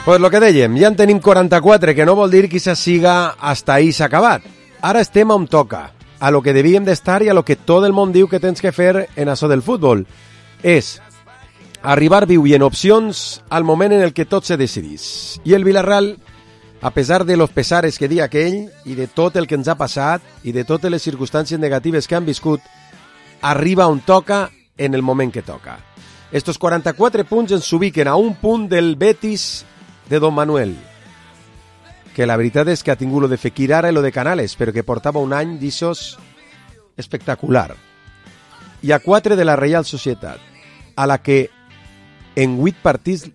Pues lo que dèiem, ja en tenim 44, que no vol dir que això siga hasta ahí s'ha acabat. Ara estem on toca, a lo que devíem d'estar i a lo que tot el món diu que tens que fer en això del futbol. És arribar viu i en opcions al moment en el que tot se decidís. I el Villarreal, a pesar de los pesares que dia aquell i de tot el que ens ha passat i de totes les circumstàncies negatives que han viscut, arriba on toca en el moment que toca. Estos 44 punts ens ubiquen a un punt del Betis de Don Manuel, que la veritat és que ha tingut lo de Fekir ara i lo de Canales, però que portava un any d'ixos espectacular. I a 4 de la Reial Societat, a la que en 8 partits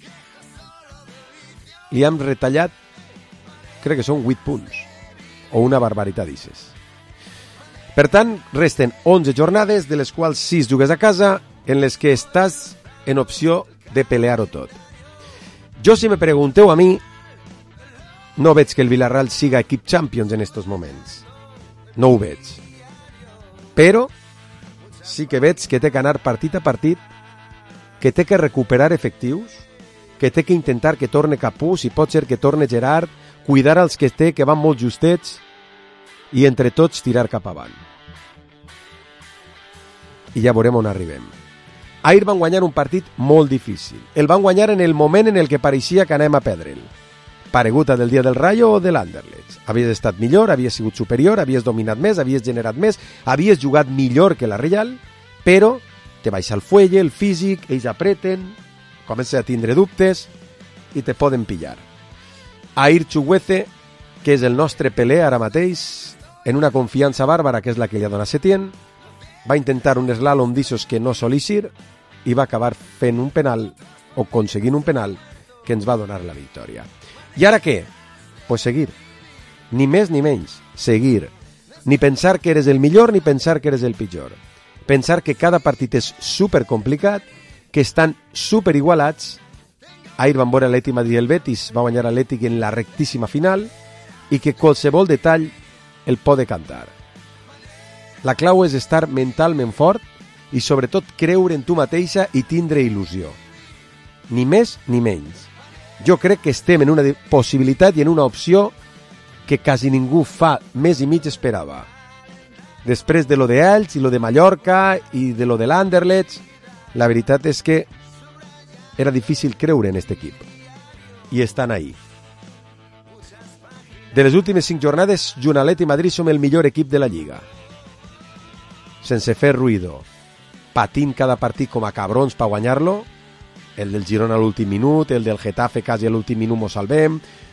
li han retallat, crec que són 8 punts, o una barbaritat d'ixes. Per tant, resten 11 jornades, de les quals 6 jugues a casa, en les que estàs en opció de pelear-ho tot. Jo, si me pregunteu a mi, no veig que el Villarreal siga equip Champions en estos moments. No ho veig. Però sí que veig que té que anar partit a partit, que té que recuperar efectius, que té que intentar que torne Capú, si pot ser que torne Gerard, cuidar els que té, que van molt justets, i entre tots tirar cap avant. I ja veurem on arribem. Ahir van guanyar un partit molt difícil. El van guanyar en el moment en el que pareixia que anem a perdre'l. Paregut a del dia del Rayo o de l'Anderlecht. Havies estat millor, havies sigut superior, havies dominat més, havies generat més, havies jugat millor que la Real, però te baixa el fuelle, el físic, ells apreten, comences a tindre dubtes i te poden pillar. Ahir Chukwueze, que és el nostre Pelé ara mateix, en una confiança bàrbara que és la que li ha donat Setién, va intentar un slalom d'ixos que no solís ir i va acabar fent un penal o aconseguint un penal que ens va donar la victòria. I ara què? Pues seguir. Ni més ni menys. Seguir. Ni pensar que eres el millor ni pensar que eres el pitjor. Pensar que cada partit és supercomplicat, que estan superigualats. Ahir van veure l'Atlètic Madrid i el Betis, va guanyar l'Atlètic en la rectíssima final i que qualsevol detall el pot cantar. La clau és estar mentalment fort i sobretot creure en tu mateixa i tindre il·lusió. Ni més ni menys. Jo crec que estem en una possibilitat i en una opció que quasi ningú fa mes i mig esperava. Després de lo de Elx i lo de Mallorca i de lo de l'Anderlecht, la veritat és que era difícil creure en aquest equip. I estan ahí. De les últimes 5 jornades, junt a l'Atlètic Madrid som el millor equip de la Lliga. Sense fer ruïdo, patint cada partit com a cabrons per guanyar-lo, el del Girona a l'últim minut, el del Getafe quasi a l'últim minut mos salvem,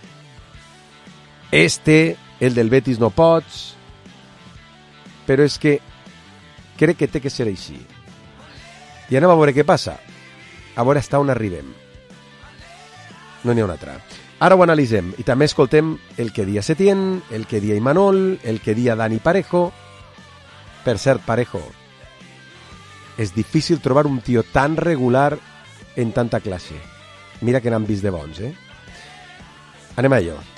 el del Betis no pots, però és que crec que té que ser així. I anem a veure què passa, a veure fins on arribem. No n'hi ha una altra. Ara ho analitzem i també escoltem el que dia Setién, el que dia Imanol, el que dia Dani Parejo. Per cert, Parejo, és difícil trobar un tio tan regular en tanta classe. Mira que n'han vist de bons, eh? Anem a ello.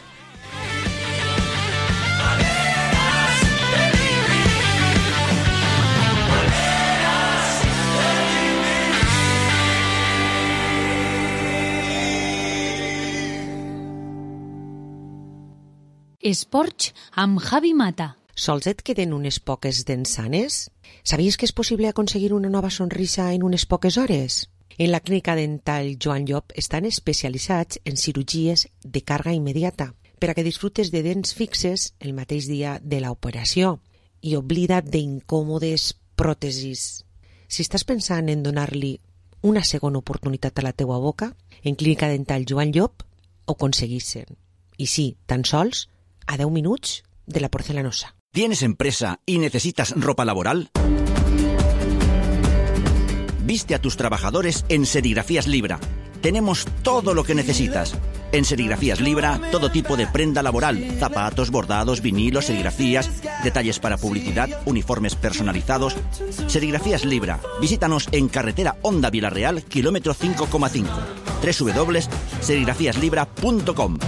Esports amb Javi Mata. Sols et queden unes poques dents sanes? Sabies que és possible aconseguir una nova sonrisa en unes poques hores? En la clínica dental Joan Llop estan especialitzats en cirurgies de càrrega immediata per a que disfrutes de dents fixes el mateix dia de l'operació i oblida't d'incòmodes pròtesis. Si estàs pensant en donar-li una segona oportunitat a la teua boca, en clínica dental Joan Llop ho aconseguissin. I sí, tan sols a 10 minuts de la porcelanosa. ¿Tienes empresa y necesitas ropa laboral? Viste a tus trabajadores en Serigrafías Libra. Tenemos todo lo que necesitas. En Serigrafías Libra, todo tipo de prenda laboral, zapatos, bordados, vinilos, serigrafías, detalles para publicidad, uniformes personalizados. Serigrafías Libra. Visítanos en carretera Honda Villarreal, kilómetro 5,5. www.serigrafíaslibra.com.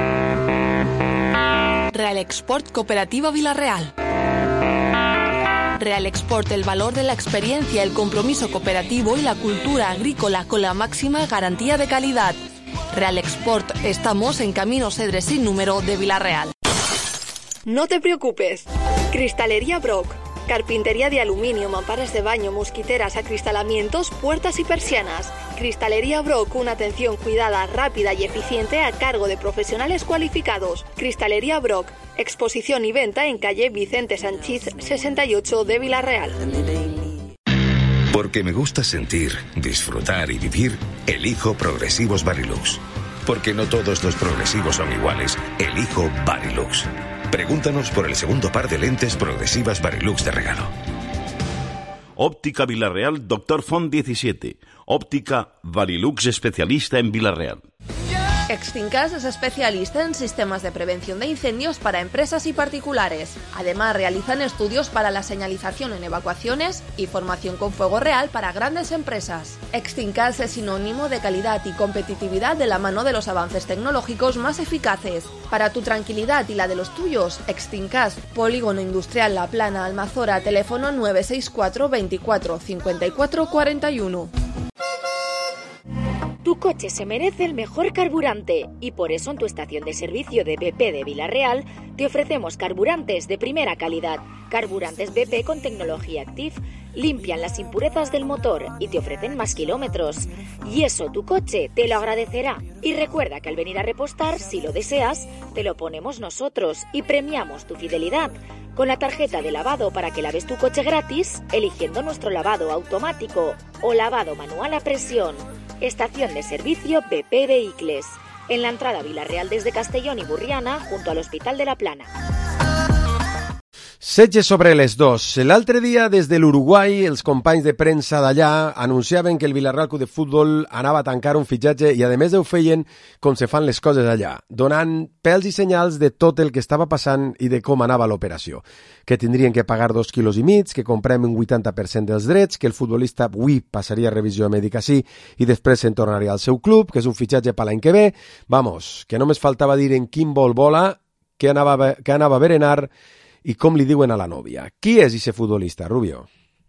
Real Export Cooperativa Villarreal. Real Export, el valor de la experiencia, el compromiso cooperativo y la cultura agrícola con la máxima garantía de calidad. Real Export, estamos en Camino Cedres sin número de Vila-real. No te preocupes. Cristalería Brock. Carpintería de aluminio, mamparas de baño, mosquiteras, acristalamientos, puertas y persianas. Cristalería Brock, una atención cuidada, rápida y eficiente a cargo de profesionales cualificados. Cristalería Brock, exposición y venta en calle Vicente Sanchís 68 de Vila-real. Porque me gusta sentir, disfrutar y vivir, elijo Progresivos Varilux. Porque no todos los progresivos son iguales, elijo Varilux. Pregúntanos por el segundo par de lentes progresivas Varilux de regalo. Óptica Vila-real, Dr. Font 17. Óptica Varilux, especialista en Vila-real. Extincas es especialista en sistemas de prevención de incendios para empresas y particulares. Además, realizan estudios para la señalización en evacuaciones y formación con fuego real para grandes empresas. Extincas es sinónimo de calidad y competitividad de la mano de los avances tecnológicos más eficaces. Para tu tranquilidad y la de los tuyos, Extincas, Polígono Industrial La Plana, Almazora, teléfono 964 24 54 41. Tu coche se merece el mejor carburante y por eso en tu estación de servicio de BP de Vila-real te ofrecemos carburantes de primera calidad. Carburantes BP con tecnología Active limpian las impurezas del motor y te ofrecen más kilómetros. Y eso tu coche te lo agradecerá. Y recuerda que al venir a repostar, si lo deseas, te lo ponemos nosotros y premiamos tu fidelidad con la tarjeta de lavado para que laves tu coche gratis, eligiendo nuestro lavado automático o lavado manual a presión. Estación de servicio BP Vehicles, en la entrada a Vila-real desde Castellón y Burriana, junto al Hospital de la Plana. Setge sobre les 2. L'altre dia, des de l'Uruguai, els companys de premsa d'allà anunciaven que el Vila-real Club de Futbol anava a tancar un fitxatge i, a més, ho feien com se fan les coses allà, donant pèls i senyals de tot el que estava passant i de com anava l'operació. Que tindrien que pagar 2,5 quilos, que comprem un 80% dels drets, que el futbolista avui passaria a revisió mèdica sí i després se'n tornaria al seu club, que és un fitxatge per l'any que ve. Vamos, que només faltava dir en quin vol vola, que anava a berenar i com li diuen a la nòvia. Qui és ese futbolista, Rubio?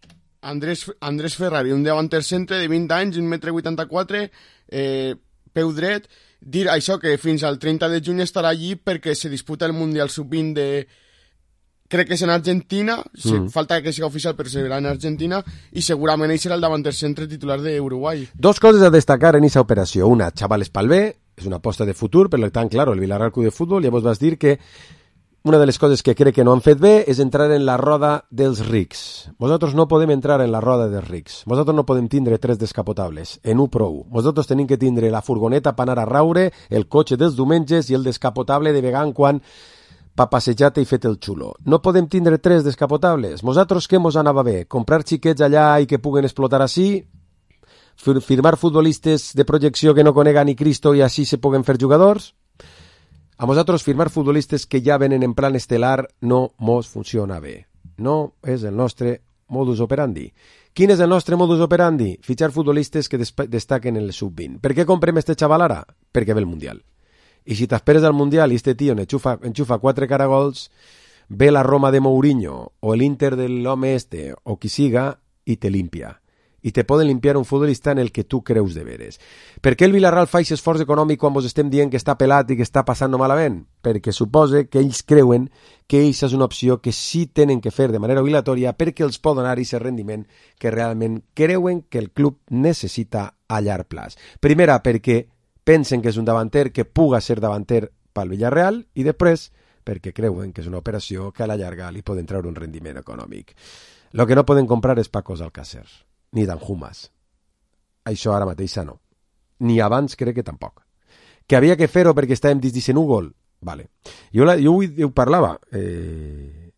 Andrés Ferrari, un davanter centre de 20 anys, 1,84 m, peu dret. Dir això, que fins al 30 de juny estarà allí perquè se disputa el Mundial Sub-20 de... Crec que és en Argentina, falta que siga oficial, però serà en Argentina, i segurament ell serà el davanter centre titular d'Uruguai. Dos coses a destacar en esa operació. Una, xavales pel bé, és una aposta de futur, per tant, claro, el Vila-real Club de Futbol, ja vos vas dir que una de les coses que crec que no han fet bé és entrar en la roda dels rics. Vosaltres no podem entrar en la roda dels rics. Vosaltres no podem tindre 3 descapotables en un prou. Vosaltres tenim que tindre la furgoneta per anar a raure, el cotxe dels diumenges i el descapotable de vegant quan pa passejar-te i fet el xulo. No podem tindre 3 descapotables. Vosaltres què mos anava bé? Comprar xiquets allà i que puguen explotar així? Firmar futbolistes de projecció que no conega ni Cristo i així se puguen fer jugadors? A vosaltres firmar futbolistes que ja venen en plan estel·lar no mos funciona bé. No és el nostre modus operandi. Quin és el nostre modus operandi? Fitxar futbolistes que destaquen en el sub-20. Per què comprem este xaval ara? Perquè ve el Mundial. I si t'esperes al Mundial i este tio enxufa 4 caragols, ve la Roma de Mourinho o l'Inter del home este o qui siga i te limpia. I te poden limpiar un futbolista en el que tu creus de veres. Per què el Vila-real fa aquest esforç econòmic quan vos estem dient que està pelat i que està passant malament? Perquè supose que ells creuen que aquesta és una opció que sí tenen que fer de manera obligatòria perquè els pot donar aquest rendiment que realment creuen que el club necessita a llarg plaç. Primera, perquè pensen que és un davanter que puga ser davanter pel Villarreal i després perquè creuen que és una operació que a la llarga li poden treure un rendiment econòmic. Lo que no poden comprar és Paco Alcácer ni d'Anjumas. Això ara mateix no. Ni abans crec que tampoc. Que havia que fer-ho perquè estàvem dins Núgol? Vale. Jo ho parlava en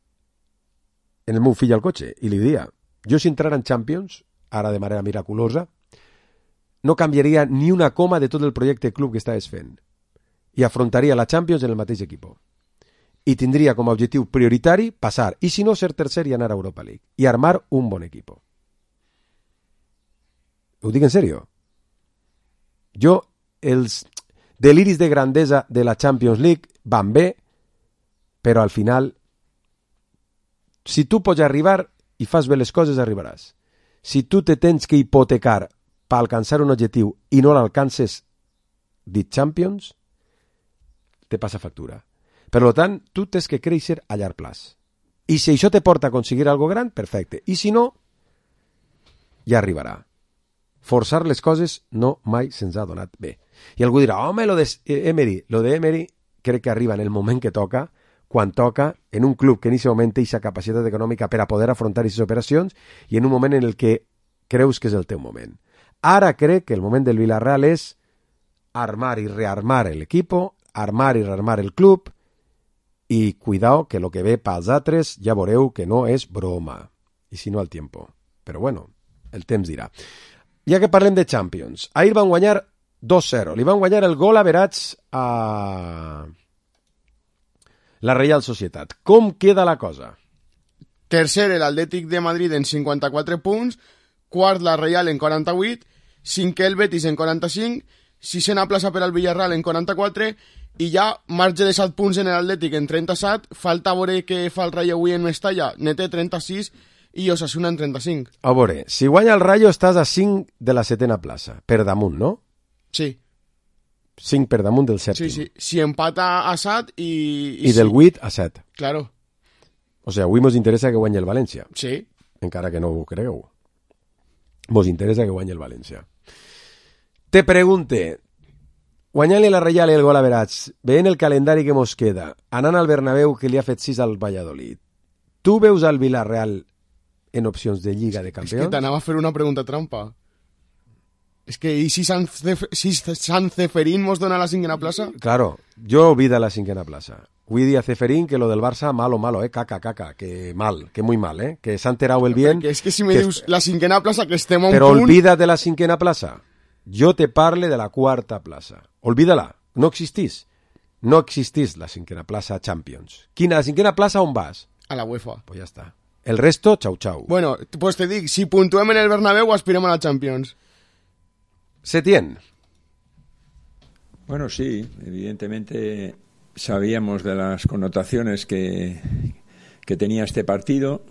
el meu fill al cotxe i li diria, jo si entrara en Champions, ara de manera miraculosa, no canviaria ni una coma de tot el projecte club que estaves fent i afrontaria la Champions en el mateix equip. I tindria com a objectiu prioritari passar, i si no, ser tercer i anar a Europa League i armar un bon equip. Ho dic en sèrio. Jo, els deliris de grandesa de la Champions League van bé, però al final, si tu pots arribar, i fas bé les coses, arribaràs. Si tu te tens que hipotecar per alcançar un objectiu i no l'alcances dit Champions, te passa factura. Per tant, tu tens que créixer a llarg plaç. I si això te porta a aconseguir algo gran, perfecte. I si no, ja arribarà. Forçar les coses no mai se'ns ha donat bé. I algú dirà, home, lo de Emery crec que arriba en el moment que toca, quan toca, en un club que en aquest moment té aquesta capacitat econòmica per a poder afrontar aquestes operacions i en un moment en el que creus que és el teu moment. Ara crec que el moment del Villarreal és armar i rearmar l'equip, armar i rearmar el club i cuidao que lo que ve pels altres ja veureu que no és broma. I si no, el tiempo. Però bueno, el temps dirà. Ja que parlem de Champions, ahir van guanyar 2-0. Li van guanyar el gol average a la Real Societat. Com queda la cosa? Tercer, l'Atlètic de Madrid en 54 punts, quart la Real en 48, cinquè el Betis en 45, sisena plaça per al Villarreal en 44 i ja marge de 7 punts en l'Atlètic en 37, falta veure què fa el Rayo avui en Mestalla, ne té 36 i Osasuna en 35. A veure, si guanya el Rayo estàs a 5 de la setena plaça, per damunt, no? Sí. 5 per damunt del sèptim. Sí, sí. Si empata a 7 i del 8 a 7. Claro. O sigui, avui mos interessa que guanyi el València. Sí. Encara que no ho cregueu. Mos interessa que guanyi el València. Te pregunte, guanyant-li la Real i el gol average, veient el calendari que mos queda, anant al Bernabéu que li ha fet 6 al Valladolid, tu veus al Villarreal en opcions de Lliga de Campions? És que t'anava a fer una pregunta trampa. És que, i si Sant Ceferín mos dona la 5a plaça? Claro, jo vida la 5a plaça. Vull dir a Ceferín que lo del Barça, malo, caca, que mal, que muy mal, que s'ha enterado el bien. Perquè és que si me dius la 5a plaça, que estem a un però punt... Però olvida de la 5a plaça. Jo te parle de la 4a plaça. Olvídala, no existís. No existís la 5a plaça Champions. Quina, la 5a plaça on vas? A la UEFA. Pues ya está. El resto, chau, chau. Bueno, pues te dic, si puntuem en el Bernabéu, aspirem a la Champions. Setién. Bueno, sí, evidentemente sabíamos de las connotaciones que tenía este partido,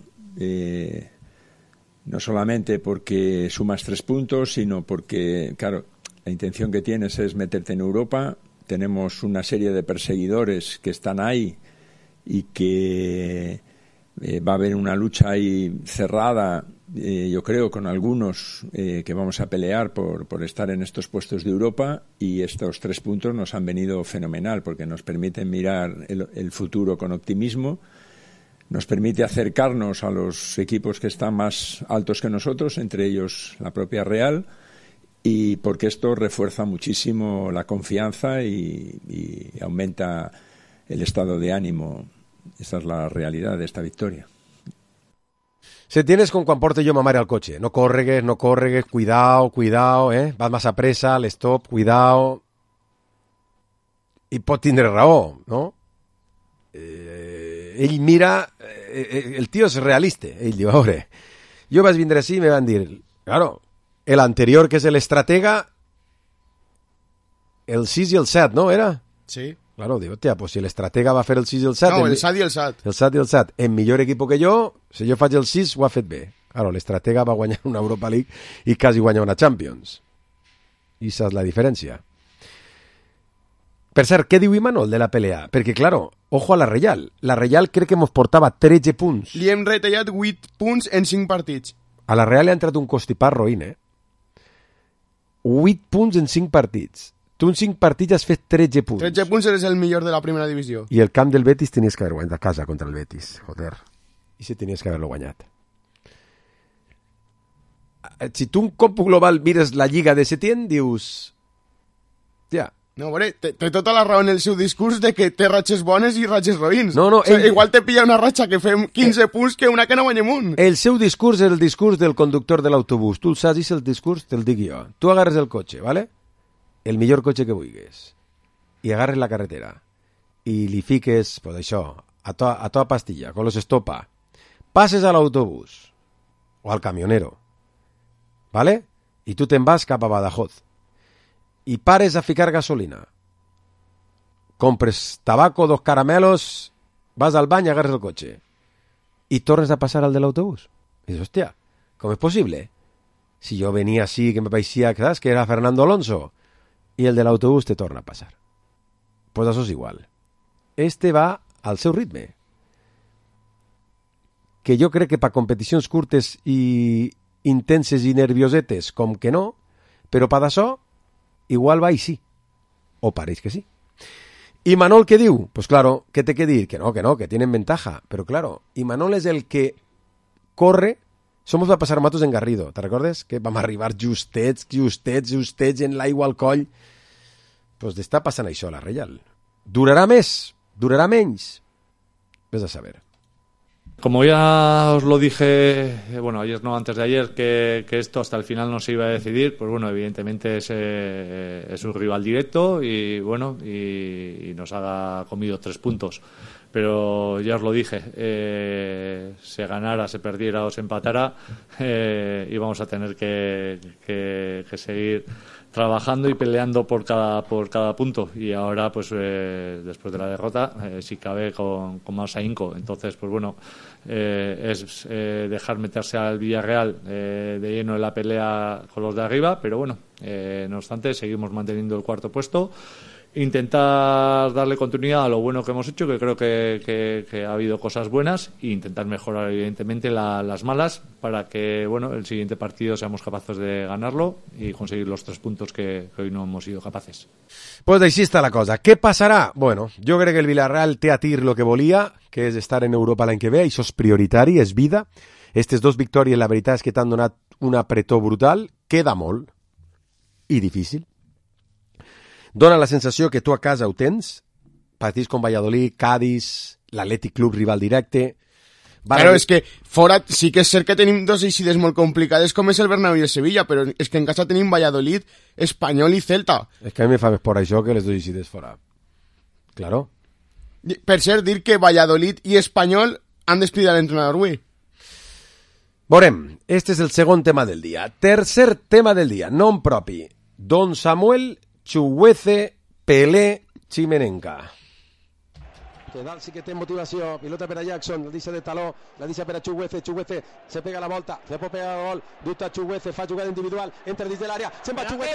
no solamente porque sumas 3 puntos, sino porque, claro, la intención que tienes es meterte en Europa. Tenemos una serie de perseguidores que están ahí y que va a haber una lucha ahí cerrada, yo creo, con algunos que vamos a pelear por estar en estos puestos de Europa, y estos 3 puntos nos han venido fenomenal porque nos permiten mirar el futuro con optimismo, nos permite acercarnos a los equipos que están más altos que nosotros, entre ellos la propia Real, y porque esto refuerza muchísimo la confianza y aumenta el estado de ánimo. Esta es la realidad de esta victoria. Se tienes con quan porte jo ma mare al cotxe. No córregues, cuidao, vas massa pressa, l'stop, cuidao. I pot tindre raó, no? Ell mira... el tio és realista. Ell diu, a veure, jo vaig vindre així i me van dir, claro, el anterior, que és l'estratega, el 6 i el 7, ¿no? Era? Sí. Claro, digo, hostia, pues si l'estratega va fer el 6 i el 7... No, el 7 i el 7. El 7 i el 7. En millor equip que jo, si jo faig el 6, ho ha fet bé. Claro, l'estratega va guanyar una Europa League i quasi guanyar una Champions. I esa és la diferència. Per cert, què diu Imanol de la pelea? Perquè, claro, ojo a la Real. La Real crec que mos portava 13 punts. Li hem retallat 8 punts en 5 partits. A la Real li ha entrat un constipat roïn, 8 punts en 5 partits. Tu en 5 partits has fet 13 punts. 13 punts eres el millor de la primera divisió. I el camp del Betis tenies que haver guanyat a casa contra el Betis, joder. I si tenies que haver-lo guanyat. Si tu un cop global mires la Lliga de Setién, dius... Ja. No, a veure, té tota la raó en el seu discurs de que té ratxes bones i ratxes roïns. No, o sigui, igual te pilla una ratxa que fem 15 punts que una que no guanyem un. El seu discurs és el discurs del conductor de l'autobús. Tu el saps i és el discurs, te'l dic jo. Tu agarres el cotxe, ¿vale? El millor cotxe que vulguis, i agarres la carretera, i li fiques, pues això, a toda pastilla, con los estopa, passes a l'autobús, o al camionero, ¿vale? I tu te'n vas cap a Badajoz, i pares a ficar gasolina, compres tabaco, 2 caramelos, vas al bany, agarres el cotxe, i tornes a passar al de l'autobús. Y dices, hostia, ¿cómo es posible? Si yo venía así, que me parecía, ¿sabes? Que era Fernando Alonso, y el del autobús te torna a passar. Pues això és igual. Este va al seu ritme. Que jo crec que per competicions curtes i intenses i nerviosetes, com que no, però per d'això, igual va i sí. O pareix que sí. ¿Y Manol qué diu? Pues claro, ¿qué te quiere decir? Que no, que tienen ventaja. Pero claro, y Manol es el que corre. Somos va passar matos en Garrido, te recordes? Que vam arribar justets en l'aigua al coll. Pues està passant això a la Reial. ¿Durará més? ¿Durará menys? Ves a saber. Como ya os lo dije, bueno, ayer no, antes de ayer, que esto hasta el final no se iba a decidir, pues bueno, evidentemente es un rival directo y bueno, y nos ha comido 3 puntos. Pero ya os lo dije, se ganara, se perdiera o se empatara, íbamos a tener que seguir trabajando y peleando por cada punto, y ahora pues después de la derrota si cabe con más ahínco. Entonces pues bueno, es dejar meterse al Villarreal de lleno en la pelea con los de arriba, pero bueno, no obstante seguimos manteniendo el 4º puesto, intentar darle continuidad a lo bueno que hemos hecho, que creo que ha habido cosas buenas, e intentar mejorar evidentemente las malas, para que bueno, el siguiente partido seamos capaces de ganarlo y conseguir los 3 puntos que hoy no hemos sido capaces. Pues així està la cosa. Què passarà? Bueno, jo crec que el Villarreal té a tir lo que volia, que és estar en Europa l'any que ve, això és prioritari, és vida. Estes 2 victòries, la veritat és que t'han donat un apretó brutal, queda molt i difícil. Dona la sensació que tu a casa ho tens, partits com Valladolid, Cádiz, l'Atlètic Club rival directe. Claro, és que fora sí que és cert que tenim 2 eixides molt complicades com és el Bernabéu i el Sevilla, però és que en casa tenim Valladolid, Espanyol i Celta. És que a mi me fa més por això que les 2 eixides fora. Claro. Per cert, dir que Valladolid i Espanyol han despedit a l'entrenador avui. Veurem, este és el segon tema del dia. Tercer tema del dia, nom propi. Don Samuel Chuguece Pelé Chimenenca. Que dalt sí que té motivació, pilota per a Jackson, la deixa de taló, la deixa per a Chuguece, Chuguece se pega la volta, se pot pegar el gol, dubta Chuguece, fa jugada individual, entra dins de l'àrea, se'n va Chuguece,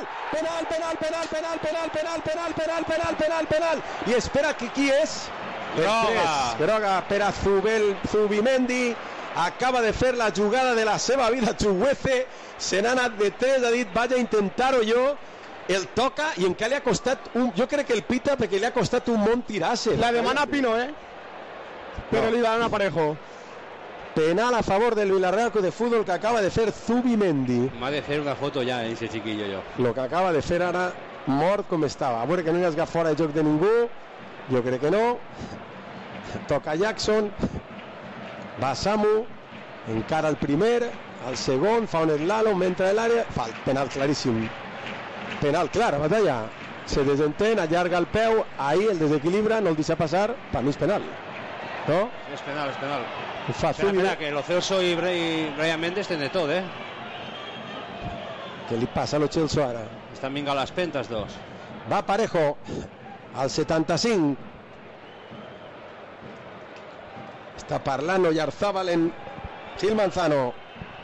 penal, i espera que qui és? Groga per a Zubimendi, acaba de fer la jugada de la seva vida Chuguece, se n'ha anat de 3, ha dit, vaig a intentar-ho jo, el toca i encara li ha costat jo crec que el pita perquè li ha costat un món tirar-se. La demana Pino, però li dan a Parejo. Penal a favor del Villarreal de Fútbol que acaba de fer Zubimendi. M'ha de fer una foto ja, ese chiquillo jo. Lo que acaba de fer ara, mort com estava. A veure que no hi hagi fora de joc de ningú, jo crec que no. Toca Jackson, va Samu, encara el primer, el segon, fa un slalom, entra en l'àrea, fa el penal claríssim. Penal clar, batalla. Se desentén, allarga el peu, ahí el desequilibra, no el deixa passar, per mi és penal. ¿No? És penal. Espera, que Lo Celso i Brian Méndez tenen tot, Què li passa a Lo Celso ara? Estan vingant les pentes, 2. Va Parejo, al 75. Està parlant Oyarzábal en Gil Manzano.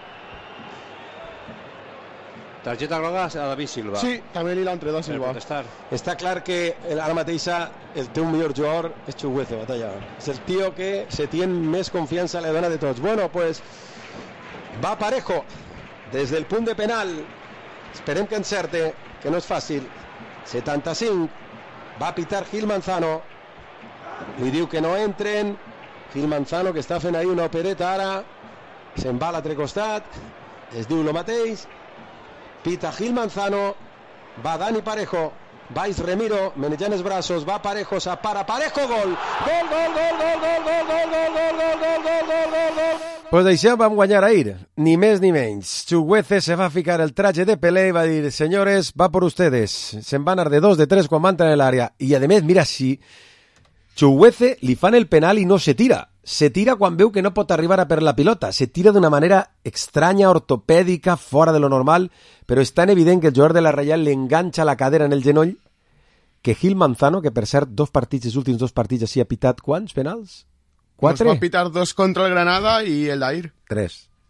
Targeta groga a David Silva. Sí, també li l'ha entredat Silva. Està clar que ara mateixa el teu millor jugador és Chuguece, batalla. És el tio que se tiene més confiança le dona de tots. Bueno, pues va Parejo des del punt de penal. Esperem que encerte, que no és fàcil. 75. Va pitar Gil Manzano. Li diu que no entren. Gil Manzano que està fent ahí una opereta ara. Se'n va a l'altre costat. Es diu lo mateix. Pita Gil Manzano, va Dani Parejo, va Remiro, menejant els braços, va Parejo, s'apara, Parejo, gol! Gol! Pues d'això vam guanyar ahir, ni més ni menys. Chuguece se va ficar el traje de Pelé i va dir, señores, va por ustedes. Se'n va anar de 2, de 3 quan va entrar en l'àrea. I a més, mira, si Chuguece li fan el penal i no se tira. Se tira quan veu que no pot arribar a per la pilota. Se tira d'una manera estranya, ortopèdica, fora de lo normal, però és tan evident que el jugador de la Reial li enganxa la cadera en el genoll que Gil Manzano, que per cert, els últims 2 partits així ha pitat quants penals? 4? Nos va pitar 2 contra el Granada i el d'ahir. 3.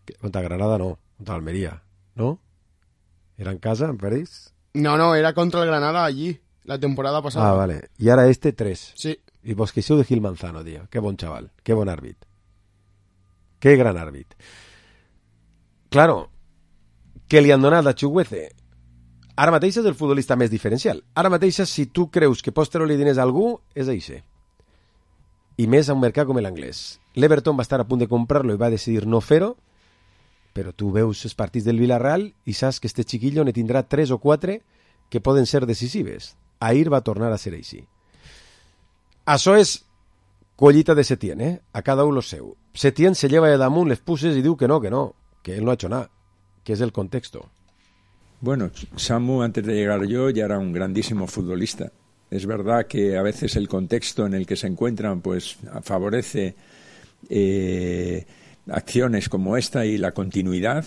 Contra Granada no, contra Almería, ¿no? ¿Era en casa, en París? No, era contra el Granada allí, la temporada pasada. Ah, vale. Y ahora 3. Sí. Y vos que sou de Gil Manzano, tío. Qué bon chaval, qué bon árbit. Qué gran árbit. Claro, que li han donat a Chukwueze. Ara mateix és el futbolista més diferencial. Ara mateix, si tu creus que pots treure-li diners a algú, és això. I més a un mercat com l'anglès. L'Everton va estar a punt de comprar-lo i va decidir no fer-ho, però tu veus els partits del Villarreal i saps que este chiquillo ne tindrà 3 o 4 que poden ser decisives. Ahir va tornar a ser així. Això és collita de Setién, a cada un lo seu. Setién se lleva de damunt les puces i diu que no, que él no ha hecho nada, que es el contexto. Bueno, Samu, antes de llegar yo, ya era un grandísimo futbolista. Es verdad que a veces el contexto en el que se encuentran pues favorece acciones como esta y la continuidad,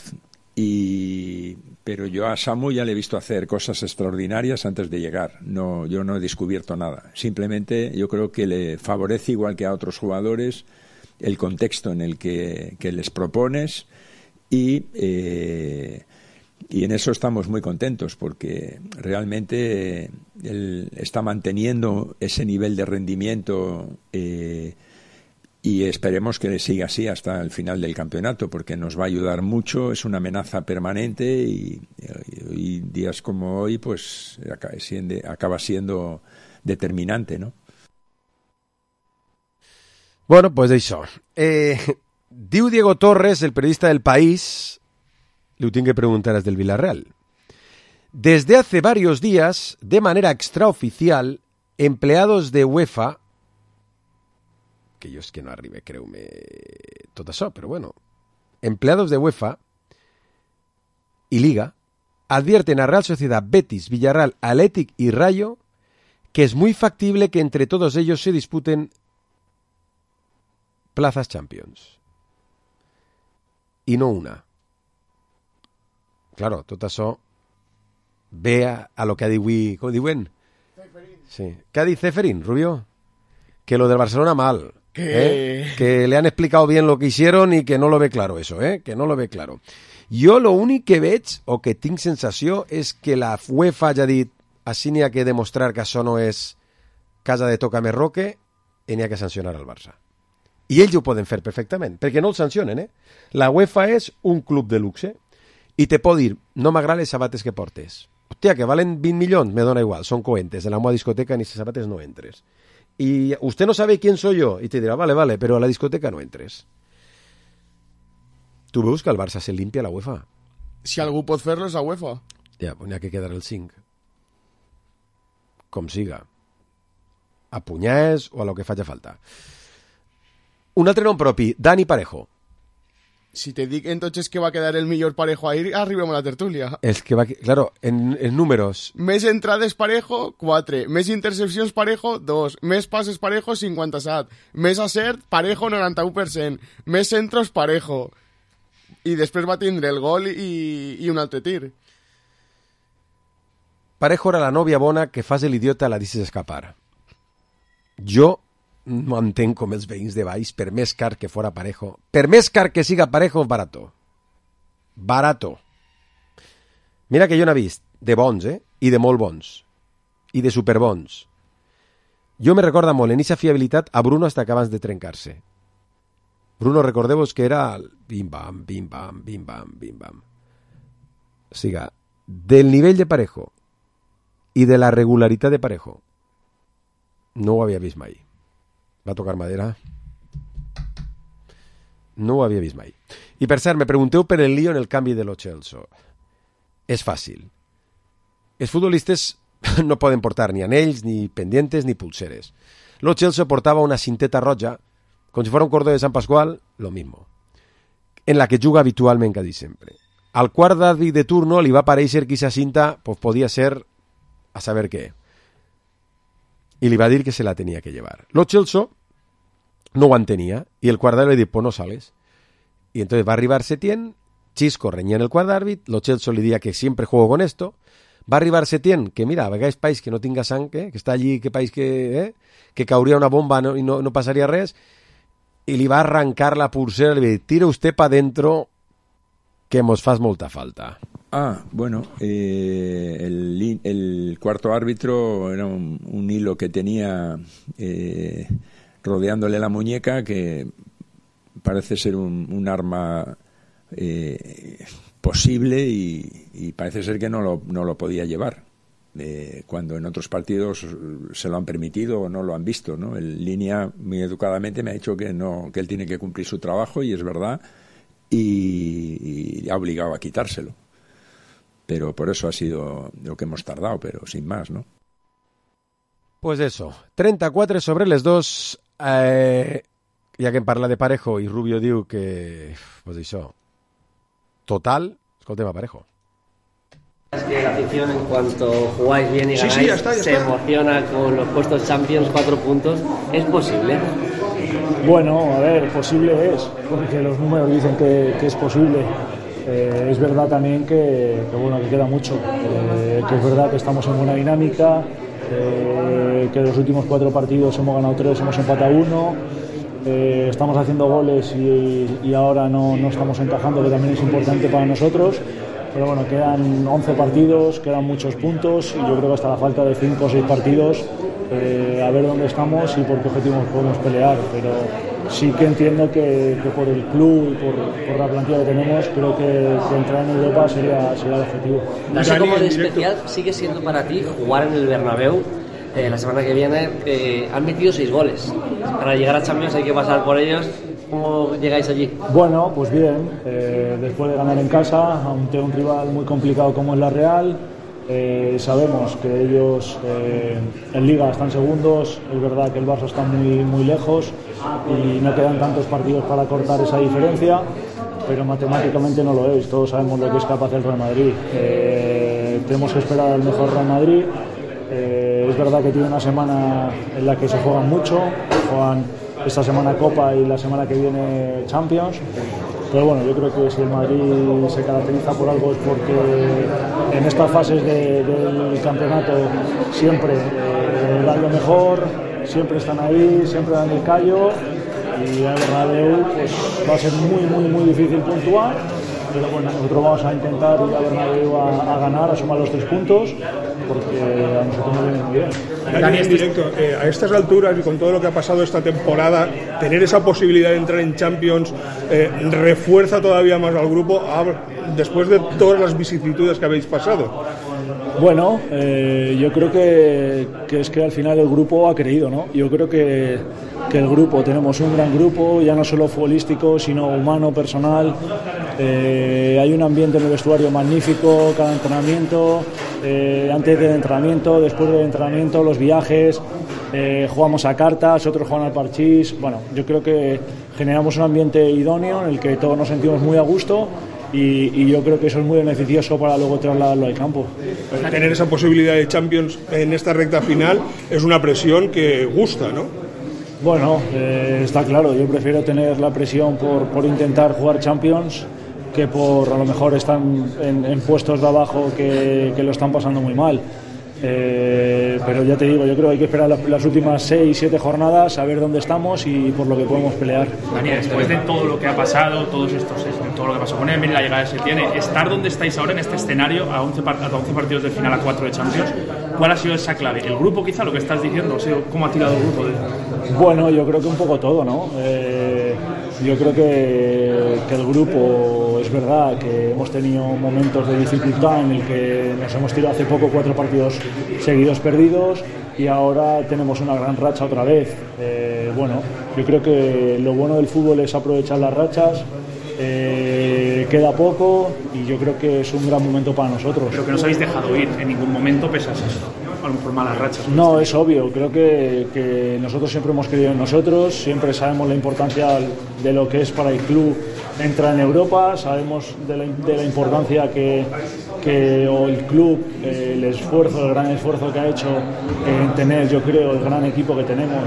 pero yo a Samu ya le he visto hacer cosas extraordinarias antes de llegar. No, yo no he descubierto nada. Simplemente yo creo que le favorece, igual que a otros jugadores, el contexto en el que les propones y en eso estamos muy contentos porque realmente él está manteniendo ese nivel de rendimiento y esperemos que siga así hasta el final del campeonato porque nos va a ayudar mucho, es una amenaza permanente y días como hoy pues acaba siendo determinante, ¿no? Bueno, pues això. Diu Diego Torres, el periodista del País, le tengo que preguntar desde el Villarreal. Desde hace varios días, de manera extraoficial, empleados de UEFA, que yo es que no arribe, creume, tot això, pero bueno, empleados de UEFA y Liga advierten a Real Sociedad, Betis, Villarreal, Athletic y Rayo que es muy factible que entre todos ellos se disputen plazas Champions. Y no una. Claro, tot això ve a lo que ha dit avui, com diuen? Sí. ¿Qué ha dit Ceferín, Rubio? Que lo del Barcelona mal. Que le han explicado bien lo que hicieron y que no lo ve claro eso, que no lo ve claro. Jo lo únic que veig, o que tinc sensació, és que la UEFA ja ha dit així n'hi ha que demostrar que això no és casa de Tócame Roque i n'hi ha que sancionar al Barça. I ells ho poden fer perfectament, perquè no el sancionen, La UEFA és un club de luxe i te pot dir, no m'agraden les sabates que portes. Hòstia, que valen 20 milions, me dona igual, son coentes, en la meva discoteca ni si sabates no entres. Y usted no sabe quién soy yo, y te dirá, vale, pero a la discoteca no entres. Tu veus que el Barça se limpia a la UEFA? Si algú pot fer-lo és la UEFA. Ja, pues n'hi ha que quedar el 5. Com siga. A punyers o a lo que faci falta. Un altre nom propi, Dani Parejo. Si te dic entonces que va a quedar el millor Parejo ahí, arribem a la tertúlia. Es que va, claro, en números. Més entrades Parejo, 4. Més intercepcions Parejo, 2. Més passes Parejo, 57. Més acert Parejo, 91%. Més centros Parejo. I després va tindre el gol i un altre tir. Parejo era la nòvia bona que fas l'idiota la deixes escapar. Jo no entenc com els veïns de Baix, per més car que fora Parejo, per més car que siga Parejo, barato. Barato. Mira que jo n'he vist de bons, i de molt bons, i de superbons. Jo me recorda molt en aquesta fiabilitat a Bruno hasta que abans de trencar-se. Bruno, recordeu-vos que era el bim-bam, bim-bam, bim-bam, bim-bam. O sigui, del nivell de Parejo i de la regularitat de Parejo no ho havia vist mai. Va tocar madera. No ho havia vist mai. I per cert, me pregunteu per el lío en el canvi de Lo Celso. És fàcil. Els futbolistes no poden portar ni anells, ni pendientes, ni pulseres. Lo Celso portava una cinteta roja, com si fuera un cordó de Sant Pasqual, lo mismo. En la que juga habitualment quasi sempre. Al quart d'àrbitre de turno li va aparèixer que aquesta cinta pues, podia ser a saber què. Y le iba a decir que se la tenía que llevar. Lo Celso no ho entenia y el quart d'àrbit le diu, pues no sales. Y entonces va a arribar Setién, Chisco reñía en el quart d'àrbit, Lo Celso le diría que siempre juego con esto, va a arribar Setién, que mira, vegais país que no tinga sang, que està allí, que país que cauria una bomba i no passaria res, y le va a arrancar la pulsera, le va a decir, tira usted para dentro que mos fas molta falta. Bueno, el cuarto árbitro era un hilo que tenía rodeándole la muñeca, que parece ser un arma posible y parece ser que no lo podía llevar, cuando en otros partidos se lo han permitido o no lo han visto, ¿no? El línea muy educadamente me ha dicho que él tiene que cumplir su trabajo, y es verdad, y ha obligado a quitárselo. Pero por eso ha sido lo que hemos tardado, pero sin más, ¿no? Pues eso, 34 sobre les 2, ja que em parla de Parejo i Rubio diu que, pues això, total, escoltem a Parejo. Es que la afición, en cuanto jugáis bien y ganáis, ya está. Emociona con los puestos Champions, 4 puntos. ¿Es posible? Bueno, a ver, posible es, porque los números dicen que es posible. Es verdad también que queda mucho, que es verdad que estamos en buena dinámica, que los últimos 4 partidos hemos ganado 3, hemos empatado 1, estamos haciendo goles y ahora no estamos encajando, que también es importante para nosotros. Pero bueno, quedan 11 partidos, quedan muchos puntos, y yo creo que hasta la falta de 5 o 6 partidos a ver dónde estamos y por qué objetivos podemos pelear. Pero sí que entiendo que por el club y por la plantilla que tenemos, creo que entrar en Europa sería el objetivo. No sé cómo de especial sigue siendo para ti jugar en el Bernabéu. La semana que viene han metido 6 goles. Para llegar a Champions hay que pasar por ellos. ¿Cómo llegáis allí? Bueno, pues bien, después de ganar en casa ante un rival muy complicado como es la Real, sabemos que ellos en Liga están segundos, es verdad que el Barça está muy lejos y no quedan tantos partidos para cortar esa diferencia, pero matemáticamente no lo es, todos sabemos lo que es capaz el Real Madrid. Tenemos que esperar al mejor Real Madrid. Es verdad que tiene una semana en la que se juegan mucho, juegan esta semana Copa y la semana que viene Champions, pero bueno, yo creo que si el Madrid se caracteriza por algo es porque en estas fases del campeonato siempre dan lo mejor, siempre están ahí, siempre dan el callo, y el Bernabéu pues va a ser muy difícil puntuar, pero bueno, nosotros vamos a intentar ir a Bernabéu a ganar, a sumar los 3 puntos, porque a nosotros nos viene muy bien. Dani, en directo, a estas alturas y con todo lo que ha pasado esta temporada, tener esa posibilidad de entrar en Champions refuerza todavía más al grupo después de todas las vicisitudes que habéis pasado. Bueno, yo creo que es que al final el grupo ha creído, ¿no? Yo creo que el grupo, tenemos un gran grupo, ya no solo futbolístico, sino humano, personal. Hay un ambiente en el vestuario magnífico, cada entrenamiento, antes del entrenamiento, después del entrenamiento, los viajes, jugamos a cartas, otros juegan al parchís. Bueno, yo creo que generamos un ambiente idóneo en el que todos nos sentimos muy a gusto. Y yo creo que eso es muy beneficioso para luego trasladarlo al campo. Tener esa posibilidad de Champions en esta recta final es una presión que gusta, ¿no? Bueno, está claro, yo prefiero tener la presión por intentar jugar Champions que por a lo mejor están en puestos de abajo que lo están pasando muy mal. Pero ya te digo, yo creo que hay que esperar las últimas 6-7 jornadas a ver dónde estamos y por lo que podemos pelear. Daniel, después de todo lo que ha pasado, todo lo que pasó con él, la llegada de Setién, estar donde estáis ahora en este escenario a 11 partidos del final, a 4 de Champions, ¿cuál ha sido esa clave? ¿El grupo quizá, lo que estás diciendo? ¿Cómo ha tirado el grupo? Bueno, yo creo que un poco todo, ¿no? Yo creo que el grupo, es verdad que hemos tenido momentos de dificultad en el que nos hemos tirado hace poco 4 partidos seguidos perdidos y ahora tenemos una gran racha otra vez. Bueno, yo creo que lo bueno del fútbol es aprovechar las rachas. Queda poco y yo creo que es un gran momento para nosotros. Pero que no os habéis dejado ir en ningún momento pese a eso, a lo mejor malas rachas. No, es obvio, creo que nosotros siempre hemos creído en nosotros, siempre sabemos la importancia de lo que es para el club entrar en Europa, sabemos de la importancia que el club, el gran esfuerzo que ha hecho en tener, yo creo, el gran equipo que tenemos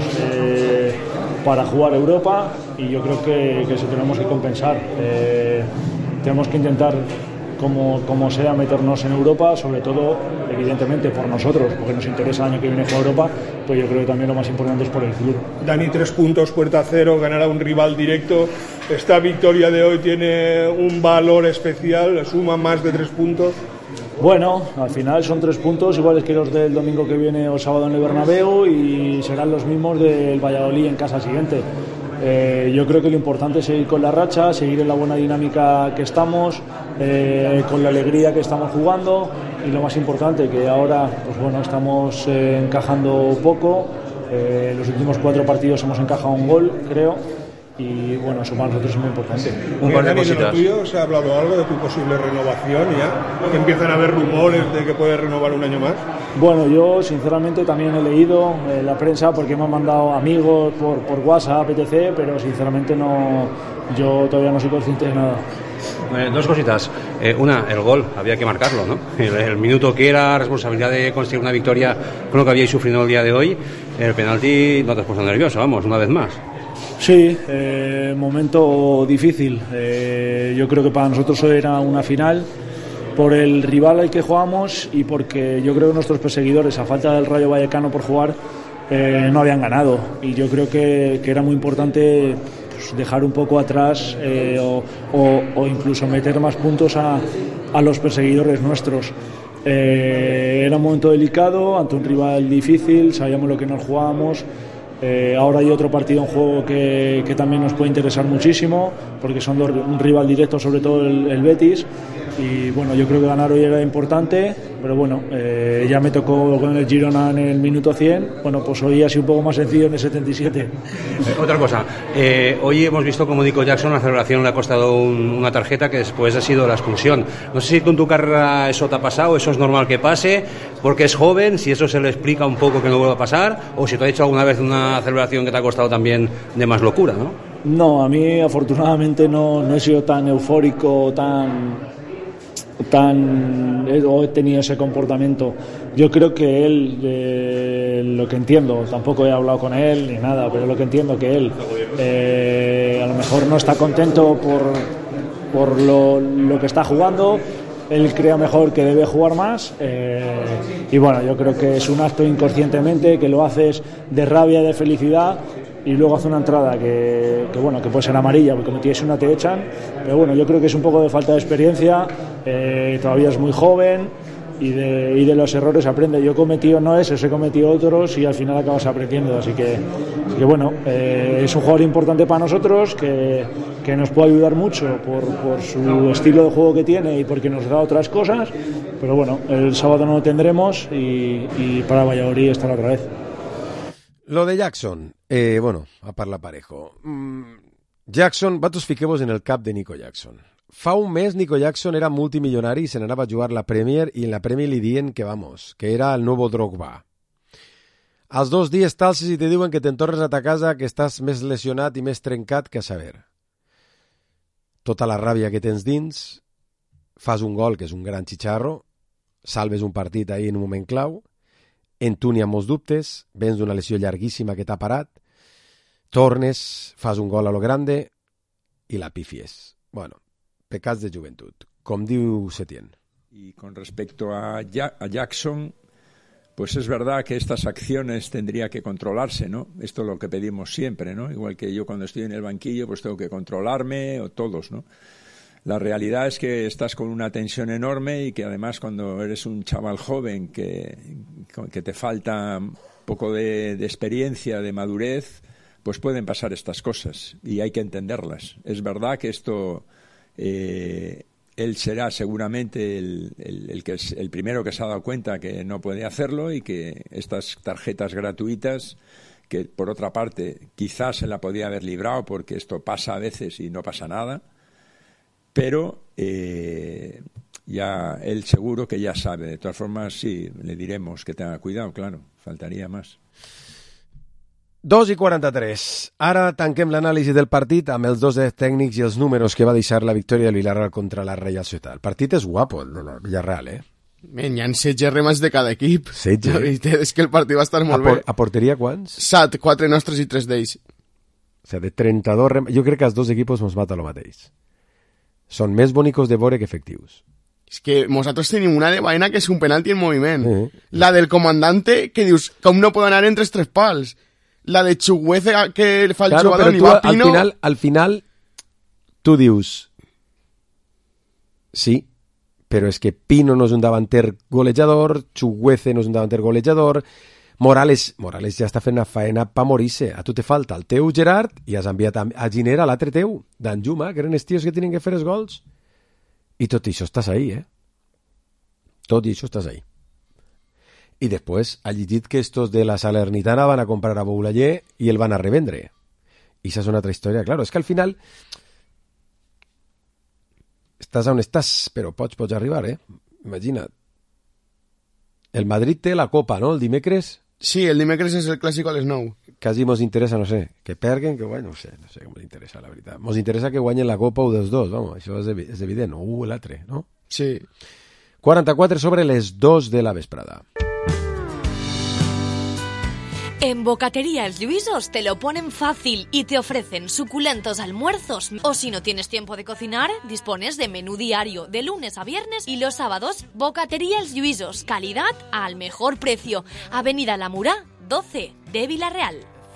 para jugar Europa, y yo creo que eso tenemos que compensar. Tenemos que intentar, como sea, meternos en Europa, sobre todo, evidentemente, por nosotros, porque nos interesa el año que viene jugar Europa, pero yo creo que también lo más importante es por el club. Dani, 3 puntos, puerta cero, ganar a un rival directo. esta victoria de hoy tiene un valor especial, suma más de 3 puntos. Bueno, al final son 3 puntos iguales que los del domingo que viene o sábado en el Bernabéu y serán los mismos del Valladolid en casa siguiente. Yo creo que lo importante es seguir con la racha, seguir en la buena dinámica que estamos, con la alegría que estamos jugando y lo más importante que ahora pues bueno, estamos encajando poco. Los últimos 4 partidos hemos encajado un gol, creo. Y bueno, eso para nosotros es muy importante. Un par de cositas. ¿Se ha hablado algo de tu posible renovación ya? ¿Que empiezan a haber rumores de que puedes renovar un año más? Bueno, yo sinceramente también he leído la prensa porque me han mandado amigos por WhatsApp, etc., pero sinceramente no, yo todavía no soy consciente de nada. 2 cositas. Una, el gol, había que marcarlo, ¿no? El minuto que era, responsabilidad de conseguir una victoria con lo que habíais sufrido el día de hoy. El penalti no te has puesto nervioso, vamos, una vez más. Sí, momento difícil. Yo creo que para nosotros era una final por el rival al que jugamos y porque yo creo que nuestros perseguidores, a falta del Rayo Vallecano por jugar, no habían ganado. Y yo creo que era muy importante pues, dejar un poco atrás o incluso meter más puntos a los perseguidores nuestros. Era un momento delicado ante un rival difícil, sabíamos lo que nos jugábamos. Ahora hay otro partido en juego que también nos puede interesar muchísimo porque son un rival directo, sobre todo el Betis, y bueno, yo creo que ganar hoy era importante, pero bueno, ya me tocó con el Girona en el minuto 100, bueno, pues hoy ha sido un poco más sencillo en el 77. Otra cosa, hoy hemos visto como Nico Jackson la celebración le ha costado una tarjeta que después ha sido la expulsión. No sé si tú en tu carrera eso te ha pasado, eso es normal que pase, porque es joven, si eso se le explica un poco que no vuelva a pasar, o si te ha hecho alguna vez una celebración que te ha costado también de más locura, ¿no? No, a mí afortunadamente no he sido tan eufórico, o he tenido ese comportamiento. Yo creo que él, lo que entiendo, tampoco he hablado con él ni nada, pero lo que entiendo que él a lo mejor no está contento por lo que está jugando. Él cree mejor que debe jugar más y bueno, yo creo que es un acto inconscientemente que lo haces de rabia, de felicidad, y luego hace una entrada que bueno, que puede ser amarilla porque cometiese una, te echan, pero bueno, yo creo que es un poco de falta de experiencia, todavía es muy joven y de los errores aprende. Yo he cometido no esos, he cometido otros y al final acabas aprendiendo, así que bueno, es un jugador importante para nosotros que nos puede ayudar mucho por su estilo de juego que tiene y porque nos da otras cosas, pero bueno, el sábado no lo tendremos y para Valladolid estará otra vez. Lo de Jackson, bueno, a parlar parejo. Jackson, vosaltres fiqueu-vos en el cap de Nico Jackson. Fa un mes Nico Jackson era multimilionari i se n'anava a jugar la Premier i en la Premier li dient que que era el nuevo Drogba. Als 2 dies t'alces i te diuen que te'n tornes a ta casa, que estàs més lesionat i més trencat que a saber. Tota la ràbia que tens dins, fas un gol que és un gran xicharro, salves un partit ahí en un moment clau, en tu n'hi ha molts dubtes, vens d'una lesió llarguíssima que t'ha parat, tornes, fas un gol a lo grande i la pifies. Bueno, pecats de joventut, com diu Setién. Y con respecto a Jackson, pues es verdad que estas acciones tendría que controlarse, ¿no? Esto es lo que pedimos siempre, ¿no? Igual que yo cuando estoy en el banquillo, pues tengo que controlarme, o todos, ¿no? La realidad es que estás con una tensión enorme y que además cuando eres un chaval joven que te falta un poco de experiencia, de madurez, pues pueden pasar estas cosas y hay que entenderlas. Es verdad que esto, él será seguramente el primero que se ha dado cuenta que no puede hacerlo y que estas tarjetas gratuitas, que por otra parte quizás se la podía haber librado porque esto pasa a veces y no pasa nada, pero ya él seguro que ya sabe. De todas formas, sí, le diremos que tenga cuidado, claro, faltaría más. 2:43. Ara tanquem l'anàlisi del partit amb els 2 tècnics i els números que va deixar la victòria del Villarreal contra la Real Sociedad. El partit és guapo, el Villarreal, Men, hi ha 16 remes de cada equip. 16? La veritat és que el partit va estar molt bé. A porteria quants? 7, 4 nostres i 3 d'ells. O sigui, de 32 remes... Jo crec que els 2 equipos ens mata lo mateix. Són més bonicos de veure que efectius. És que nosaltres tenim una de vaina que és un penalti en moviment. La del comandante, que dius, com no pot anar entre els 3 pals? La de Chuguece que fa el jugador i va Pino... Al final tu dius sí, però és que Pino no és un davanter golejador, Chukwueze no és un davanter golejador, Morales ja està fent una faena pa morir-se. A tu te falta el teu Gerard i has enviat a Ginera l'altre teu, Danjuma, que eren els tios que tenen que fer els gols. I tot això estàs ahí, Tot això estàs ahí. I després ha llegit que estos de la Salernitana van a comprar a Boulaye i el van a revendre. I esa és una altra història. Claro, és que al final estàs on estàs, però pots arribar, Imagina't. El Madrid té la Copa, no?, el dimecres. Sí, el dimecres és el clàssic a les 9. Quasi mos interessa, no sé, que perguen, que guanyen, no sé com mos interessa, la veritat. Mos interessa que guanyen la Copa o dels dos, vamos, això és evident, o l'altre, no? Sí. 44 sobre les 2 de la vesprada. En Bocatería El Lluisos te lo ponen fácil y te ofrecen suculentos almuerzos. O si no tienes tiempo de cocinar, dispones de menú diario de lunes a viernes y los sábados. Bocatería El Lluisos, calidad al mejor precio. Avenida La Murá, 12 de Villarreal.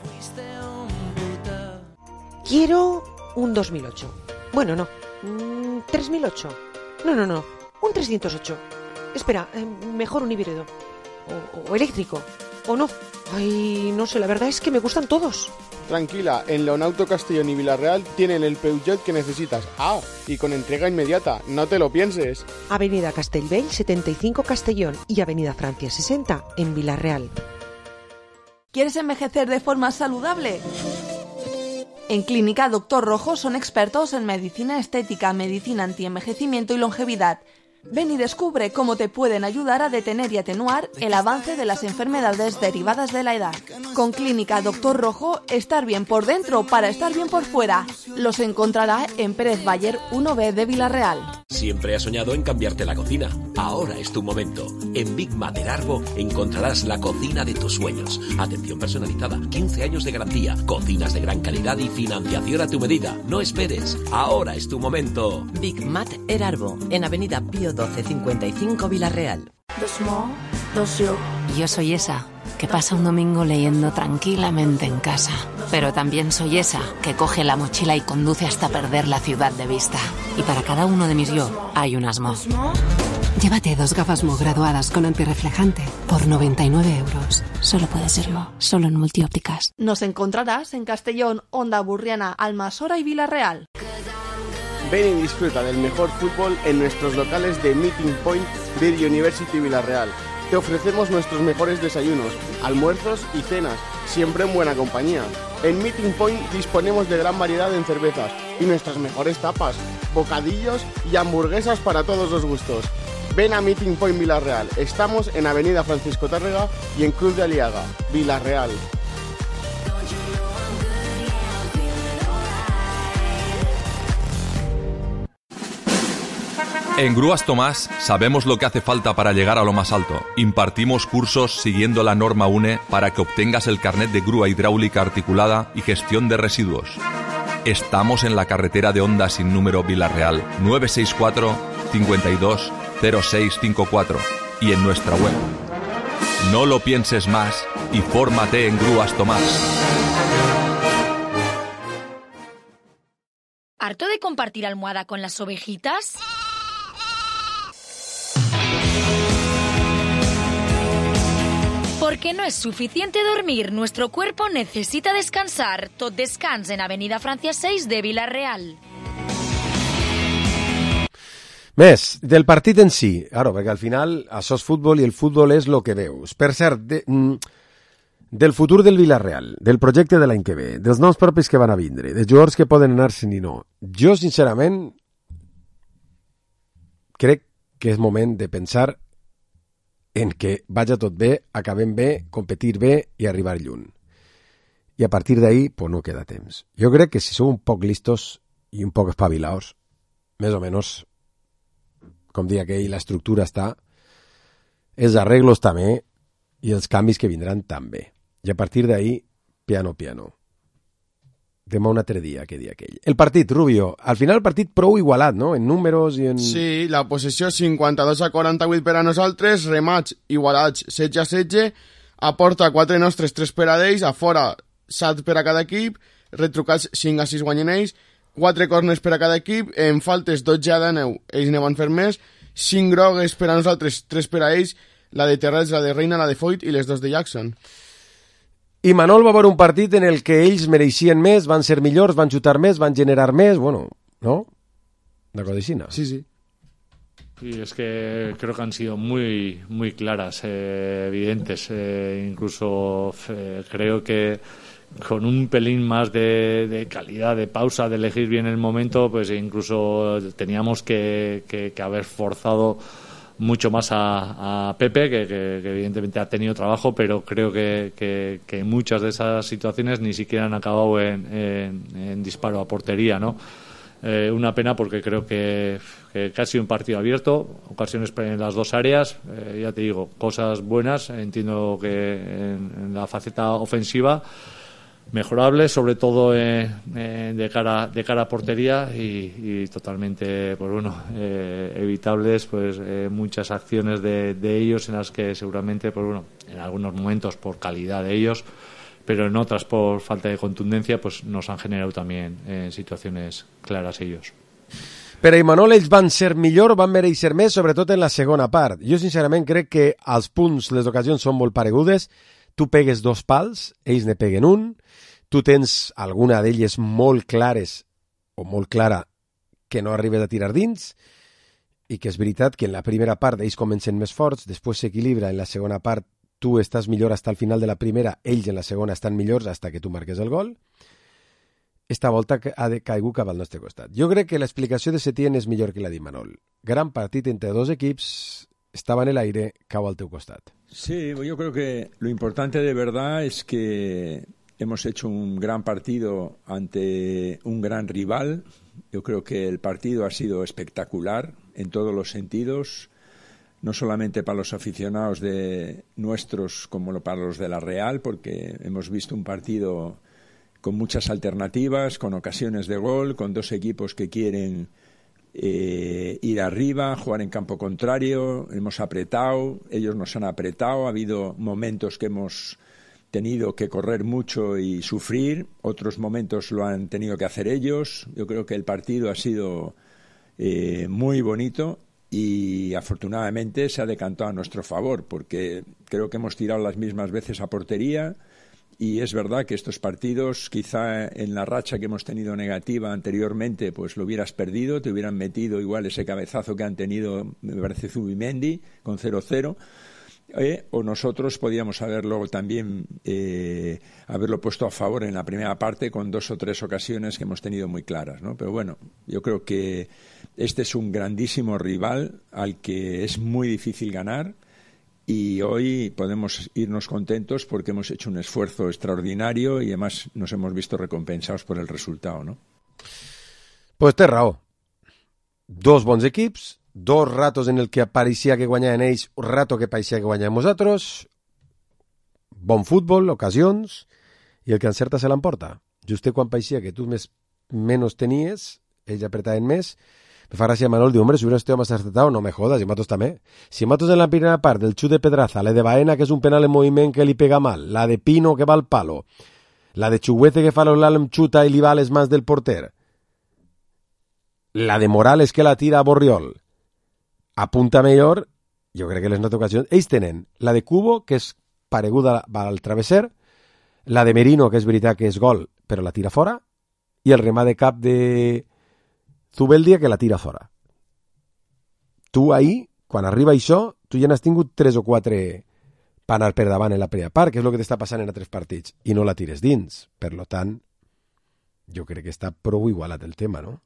Quiero un 2008. Bueno, no. 3008. No. Un 308. Espera, mejor un híbrido. O eléctrico. O no. Ay, no sé, la verdad es que me gustan todos. Tranquila, en Leonauto Castellón y Villarreal tienen el Peugeot que necesitas. Ah, y con entrega inmediata, no te lo pienses. Avenida Castellbell 75 Castellón y Avenida Francia 60 en Villarreal. ¿Quieres envejecer de forma saludable? En Clínica Doctor Rojo son expertos en medicina estética, medicina antienvejecimiento y longevidad. Ven y descubre cómo te pueden ayudar a detener y atenuar el avance de las enfermedades derivadas de la edad. Con Clínica Doctor Rojo, estar bien por dentro para estar bien por fuera. Los encontrará en Pérez Bayer 1B de Villarreal. Siempre has soñado en cambiarte la cocina. Ahora es tu momento. En Big Mater Arbo encontrarás la cocina de tus sueños. Atención personalizada, 15 años de garantía, cocinas de gran calidad y financiación a tu medida. No esperes. Ahora es tu momento. Big Mater Arbo, en Avenida Pío 1255 Villarreal. Yo soy esa que pasa un domingo leyendo tranquilamente en casa. Pero también soy esa que coge la mochila y conduce hasta perder la ciudad de vista. Y para cada uno de mis yo hay un asmo. Llévate 2 gafas Mo graduadas con antirreflejante por 99 euros. Solo puede ser Mo, solo en Multiópticas. Nos encontrarás en Castellón, Onda Burriana, Almasora y Villarreal. Ven y disfruta del mejor fútbol en nuestros locales de Meeting Point Beer University Villarreal. Te ofrecemos nuestros mejores desayunos, almuerzos y cenas, siempre en buena compañía. En Meeting Point disponemos de gran variedad en cervezas y nuestras mejores tapas, bocadillos y hamburguesas para todos los gustos. Ven a Meeting Point Villarreal. Estamos en Avenida Francisco Tárrega y en Cruz de Aliaga, Villarreal. En Grúas Tomás sabemos lo que hace falta para llegar a lo más alto. Impartimos cursos siguiendo la norma UNE para que obtengas el carnet de grúa hidráulica articulada y gestión de residuos. Estamos en la carretera de Honda sin número Villarreal 964 52 0654 y en nuestra web. No lo pienses más y fórmate en Grúas Tomás. ¿Harto de compartir almohada con las ovejitas? Porque no es suficiente dormir, nuestro cuerpo necesita descansar. Tot Descans en Avenida Francia 6 de Villarreal. Més, del partit en si, claro, perquè al final això és futbol i el futbol és el que veus. Per cert, del futur del Villarreal, del projecte de l'any que ve, dels noms propis que van a vindre, de jugadors que poden anar-se'n i no. Jo, sincerament, crec que és moment de pensar en que vaja tot bé, acabem bé, competir bé i arribar lluny. I a partir d'ahí, pues no queda temps. Jo crec que si sou un poc listos i un poc espavilaos, més o menys, com dia aquell, la estructura està, els arreglos també i els canvis que vindran també. I a partir d'ahí, piano, piano. Demà un altre dia, que dia aquell. El partit, Rubio, al final el partit prou igualat, no?, en números i en... Sí, la possessió 52-48 per a nosaltres, remats igualats 16-16, a porta 4 nostres, 3 per a d'ells, a fora 7 per a cada equip, retrucats 5-6 guanyen ells, 4 corners per a cada equip, en faltes 12 a 9, ells ne van fer més, 5 grogues per a nosaltres, 3 per a ells, la de Terrats, la de Reina, la de Foyt i les 2 de Jackson. I Manol va veure un partit en el que ells mereixien més, van ser millors, van xutar més, van generar més, bueno, ¿no? Una codicina. Sí, sí. Y es que creo que han sido muy claras, evidentes. Incluso creo que con un pelín más de calidad, de pausa, de elegir bien el momento, pues incluso teníamos que haber forzado mucho más a Pepe, que evidentemente ha tenido trabajo, pero creo que muchas de esas situaciones ni siquiera han acabado en disparo a portería, ¿no? Una pena porque creo que ha sido un partido abierto, ocasiones en las dos áreas, ya te digo, cosas buenas, entiendo que en la faceta ofensiva mejorables, sobre todo de cara a portería y totalmente, pues bueno, evitables, pues muchas acciones de ellos en las que seguramente, pues bueno, en algunos momentos por calidad de ellos, pero en otras por falta de contundencia, pues nos han generado también situaciones claras ellos. Per a Imanol ells van ser millor, van mereixer més, sobretot en la segona part. Jo sincerament crec que els punts, les ocasions són molt paregudes. Tu pegues 2 pals, ells ne peguen un. Tu tens alguna d'elles molt clares o molt clara que no arribes a tirar dins, i que és veritat que en la primera part ells comencen més forts, després s'equilibra, en la segona part tu estàs millor hasta el final de la primera, ells en la segona estan millors hasta que tu marques el gol. Esta volta ha caigut cap al nostre costat. Jo crec que l'explicació de Setién és millor que la d'Imanol. Gran partit entre dos equips, estava en el aire, cau al teu costat. Sí, yo creo que lo importante de verdad es que hemos hecho un gran partido ante un gran rival. Yo creo que el partido ha sido espectacular en todos los sentidos, no solamente para los aficionados de nuestros como para los de la Real, porque hemos visto un partido con muchas alternativas, con ocasiones de gol, con dos equipos que quieren ir arriba, jugar en campo contrario, hemos apretado, ellos nos han apretado, ha habido momentos que hemos tenido que correr mucho y sufrir, otros momentos lo han tenido que hacer ellos. Yo creo que el partido ha sido muy bonito y afortunadamente se ha decantado a nuestro favor, porque creo que hemos tirado las mismas veces a portería y es verdad que estos partidos, quizá en la racha que hemos tenido negativa anteriormente, pues lo hubieras perdido, te hubieran metido igual ese cabezazo que han tenido, me parece, Zubimendi, con 0-0, o nosotros podíamos haberlo también haberlo puesto a favor en la primera parte con 2 o 3 ocasiones que hemos tenido muy claras, ¿no? Pero bueno, yo creo que este es un grandísimo rival al que es muy difícil ganar y hoy podemos irnos contentos porque hemos hecho un esfuerzo extraordinario y además nos hemos visto recompensados por el resultado, ¿no? Pues té raó. 2 bons equips, 2 ratos en el que pareixia que guanyaven ells, un rato que pareixia que guanyàvem nosaltres, bon futbol, ocasions, i el que encerta se l'emporta. Just quan pareixia que tu menos tenies, ells apretaven més. Me fa gràcia Manol, diu, hombre, si hubiera estado más acertado, no me jodas, y Matos també. Si Matos en la primera part del xut de Pedraza, la de Baena, que és un penal en moviment que li pega mal, la de Pino que va al palo, la de Chuguete que fa l'Olalem xuta i li va a les mans del porter, la de Morales que la tira a Borriol, apunta millor, jo crec que les notes ocasions, ells tenen la de Cubo, que és pareguda al travesser, la de Merino, que és veritat que és gol, però la tira fora, i el remat de cap de Zubeldia, que la tira fora. Tu ahir, quan arriba això, tu ja n'has tingut 3 o 4 per anar per davant en la primera part, que és el que t'està passant en altres partits, i no la tires dins. Per lo tant, jo crec que està prou igualat el tema, no?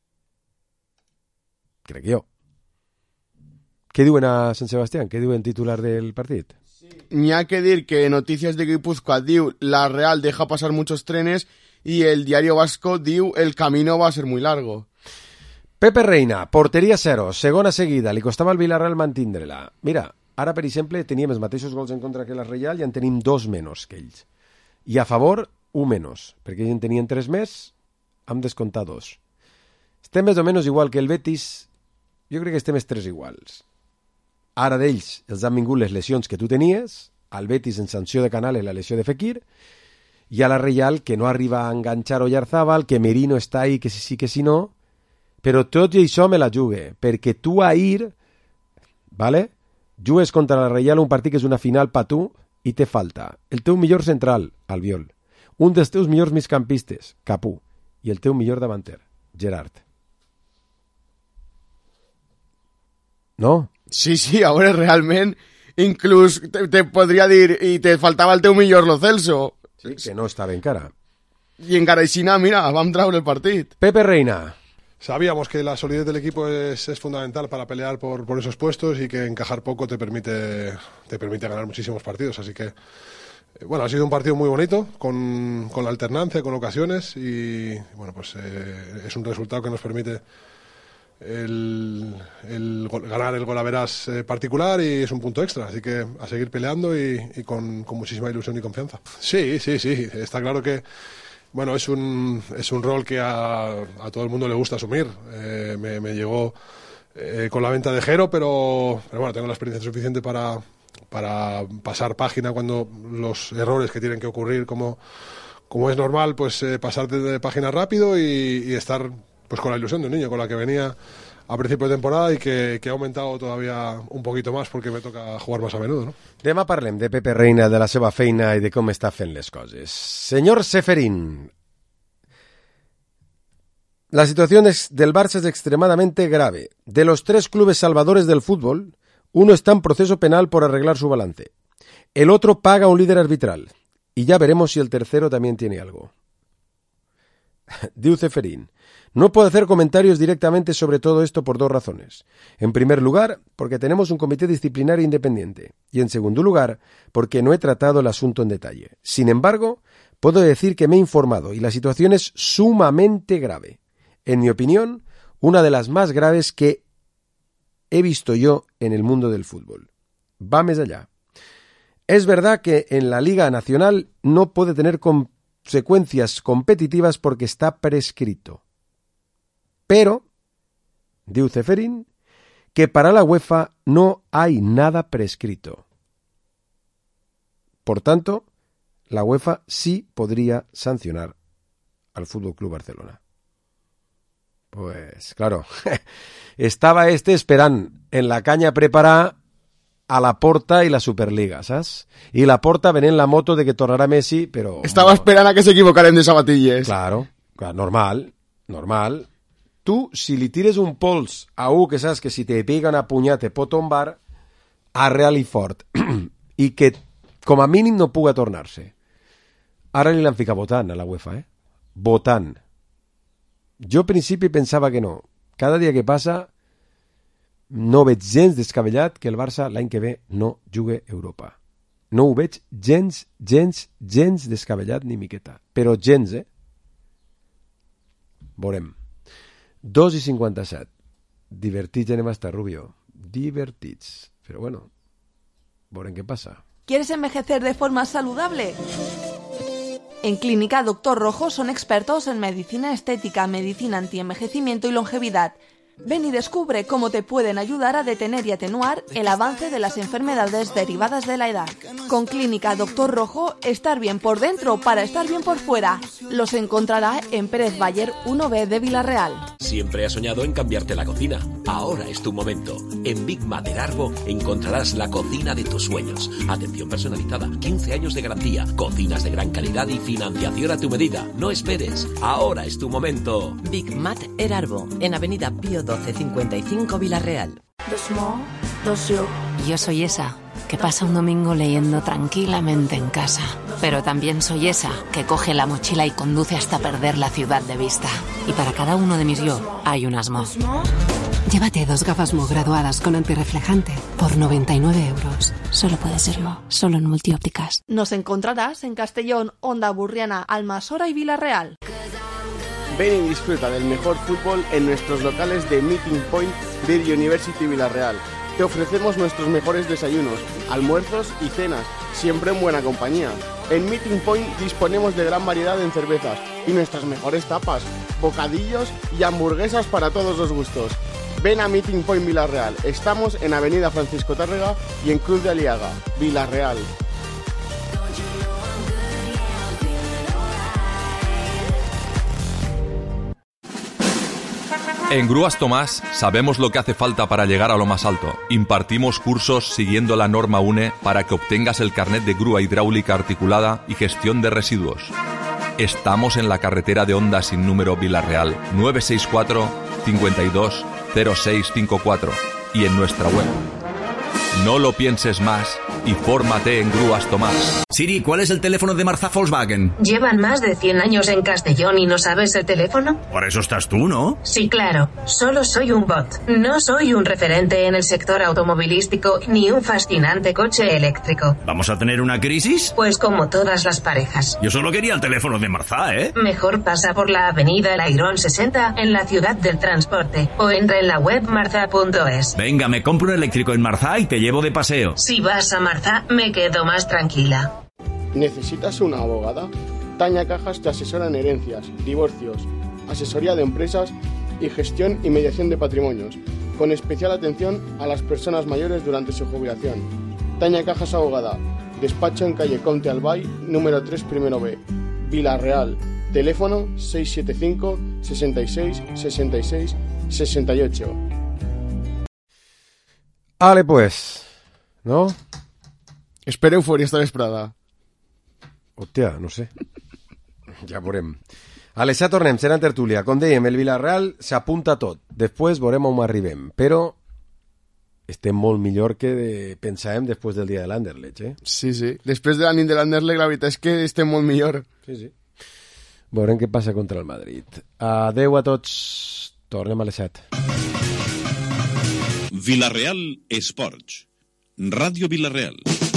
Crec jo. Què diuen a Sant Sebastián? Què diuen titular del partit? N'hi ha que dir que Noticias de Guipúzcoa diu la Real deja pasar muchos trenes y el Diario Vasco diu el camino va a ser muy largo. Pepe Reina, porteria 0, segona seguida, li costava al Villarreal mantindre-la. Mira, ara, per exemple, teníem els mateixos gols en contra que la Reial i en tenim 2 menys que ells. I a favor, 1 menys, perquè ells en tenien 3 més, hem descomptat 2. Estem més o menys igual que el Betis, jo crec que estem els 3 iguals. Ara d'ells els han vingut les lesions que tu tenies, al Betis en sanció de Canales la lesió de Fekir, Hi ha la Reial, que no arriba a enganxar Oyarzábal, que Merino està ahí, que si sí, que si no, però tot i això me la jugue, perquè tu ahir, ¿vale? Jugues contra la Reial un partit que és una final per tu i te falta el teu millor central, Albiol, un dels teus millors migcampistes, Capú, i el teu millor davanter, Gerard. No? Sí, ahora realment inclús te podria dir i te faltava el teu millor Lo Celso. Sí, que no estava encara. I encara així, mira, vam traure el partit. Pepe Reina. Sabíamos que la solidez del equipo es fundamental para pelear por esos puestos y que encajar poco te permite ganar muchísimos partidos. Así que, bueno, ha sido un partido muy bonito, con la alternancia, con ocasiones y, bueno, pues es un resultado que nos permite ganar el golaveras particular y es un punto extra. Así que a seguir peleando y con muchísima ilusión y confianza. Sí, está claro que bueno, es un rol que a todo el mundo le gusta asumir. Me llegó con la venta de Jero, pero bueno, tengo la experiencia suficiente para pasar página cuando los errores que tienen que ocurrir, como es normal, pues pasar de página rápido y estar pues con la ilusión de un niño con la que venía a principio de temporada y que ha aumentado todavía un poquito más porque me toca jugar más a menudo, ¿no? Demà parlem de Pepe Reina, de la seva feina i de com està fent les coses. Señor Seferín, la situación del Barça es extremadamente grave. De los 3 clubes salvadores del fútbol, uno está en proceso penal por arreglar su balance. El otro paga a un líder arbitral. Y ya veremos si el tercero también tiene algo. Diu Seferín, no puedo hacer comentarios directamente sobre todo esto por 2 razones. En primer lugar, porque tenemos un comité disciplinario independiente. Y en segundo lugar, porque no he tratado el asunto en detalle. Sin embargo, puedo decir que me he informado y la situación es sumamente grave. En mi opinión, una de las más graves que he visto yo en el mundo del fútbol. Va más allá. Es verdad que en la Liga Nacional no puede tener consecuencias competitivas porque está prescrito. Pero, diu Seferín, que para la UEFA no hay nada prescrito. Por tanto, la UEFA sí podría sancionar al FC Barcelona. Pues, claro, estaba esperant en la canya preparar a la Porta i la Superliga, saps? I la Porta venent la moto de que tornarà Messi, però... Estava esperant a que s'equivocaren de sabatilles. Claro, normal. Tu, si li tires un pols a un que saps que si te pega una punyada te pot tombar, arreal-li fort. I que, com a mínim, no puga tornar-se. Ara li l'han ficat votant a la UEFA, Votant. Jo al principi pensava que no. Cada dia que passa no veig gens descabellat que el Barça l'any que ve no jugue a Europa. No ho veig gens descabellat ni miqueta. Però gens, Veurem. 2:57. Divertits anem a estar, Rubio. Divertits. Però bueno, veurem què passa. ¿Quieres envejecer de forma saludable? En Clínica Doctor Rojo son expertos en medicina estética, medicina antienvejecimiento y longevidad. Ven y descubre cómo te pueden ayudar a detener y atenuar el avance de las enfermedades derivadas de la edad. Con Clínica Doctor Rojo, estar bien por dentro para estar bien por fuera. Los encontrará en Pérez Bayer 1B de Villarreal. Siempre has soñado en cambiarte la cocina. Ahora es tu momento. En Big Mater Arbo encontrarás la cocina de tus sueños. Atención personalizada, 15 años de garantía, cocinas de gran calidad y financiación a tu medida. No esperes. Ahora es tu momento. Big Mater Arbo, en Avenida Pío 1255 Villarreal. Yo soy esa que pasa un domingo leyendo tranquilamente en casa. Pero también soy esa que coge la mochila y conduce hasta perder la ciudad de vista. Y para cada uno de mis yo hay un asmo. Llévate 2 gafas Mo graduadas con antirreflejante por 99 euros. Solo puede ser Mo, solo en Multiópticas. Nos encontrarás en Castellón, Onda Burriana, Almasora y Villarreal. Ven y disfruta del mejor fútbol en nuestros locales de Meeting Point de University Villarreal. Te ofrecemos nuestros mejores desayunos, almuerzos y cenas, siempre en buena compañía. En Meeting Point disponemos de gran variedad en cervezas y nuestras mejores tapas, bocadillos y hamburguesas para todos los gustos. Ven a Meeting Point Villarreal. Estamos en Avenida Francisco Tárrega y en Cruz de Aliaga, Villarreal. En Grúas Tomás sabemos lo que hace falta para llegar a lo más alto. Impartimos cursos siguiendo la norma UNE para que obtengas el carnet de grúa hidráulica articulada y gestión de residuos. Estamos en la carretera de Honda sin número Vila-real, 964 52 0654 y en nuestra web. No lo pienses más y fórmate en Grúas Tomás. Siri, ¿cuál es el teléfono de Marzá Volkswagen? ¿Llevan más de 100 años en Castellón y no sabes el teléfono? Por eso estás tú, ¿no? Sí, claro. Solo soy un bot. No soy un referente en el sector automovilístico ni un fascinante coche eléctrico. ¿Vamos a tener una crisis? Pues como todas las parejas. Yo solo quería el teléfono de Marzá, ¿eh? Mejor pasa por la avenida Lairón 60 en la ciudad del transporte o entra en la web marza.es. Venga, me compro un eléctrico en Marzá y te llevo de paseo. Si vas a Marzá, me quedo más tranquila. ¿Necesitas una abogada? Tania Cajas te asesora en herencias, divorcios, asesoría de empresas y gestión y mediación de patrimonios, con especial atención a las personas mayores durante su jubilación. Tania Cajas Abogada, despacho en calle Comte Albay, número 3 primero B, Vila-real, teléfono 675 66 66 68. Ale, pues, no? Espera euforia esta vesprada. Hòstia, no sé. Ja veurem. Alex, ja tornem, serà en tertúlia. Com dèiem, el Villarreal s'apunta tot. Després veurem on arribem. Però estem molt millor que pensàvem després del dia de l'Anderlecht, eh? Sí, sí. Després de la nit de l'Anderlecht, la veritat és que estem molt millor. Sí, sí. Veurem què passa contra el Madrid. Adeu a tots. Tornem a les 7. Villarreal Esports. Ràdio Villarreal.